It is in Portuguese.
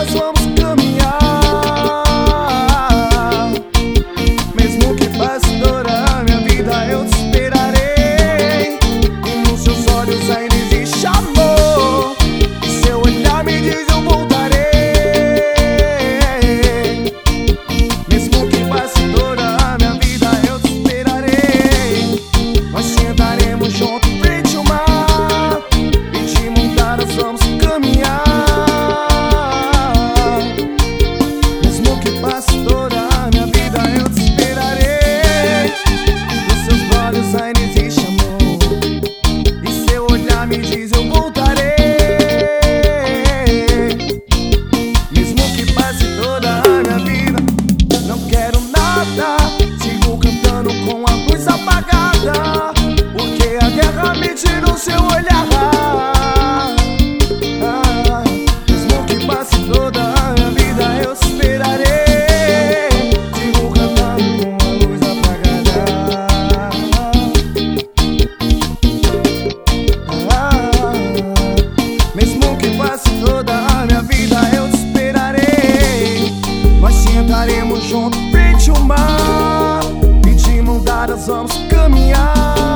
juntas vamos caminhar. Mesmo que passe toda a minha vida, eu te esperarei. E nos seus olhos ainda existe amor, e seu olhar me diz eu voltarei. Mesmo que passe toda a minha vida, eu te esperarei. Nós sentaremos juntos frente ao mar, e de mão dadas vamos caminhar. Mesmo que passe toda a minha vida, eu te esperarei. Nos seus olhos ainda existe amor, e seu olhar me diz eu voltarei. Mesmo que passe toda a minha vida, não quero nada, sigo cantando com a luz apagada, porque a guerra me tira o seu olhar. Mesmo que passe toda a minha vida, eu te esperarei. Sigo cantando com a luz apagada. Mesmo que passe toda a minha vida, eu te esperarei. Nós sentaremos juntos frente ao mar, e de mão dadas vamos caminhar.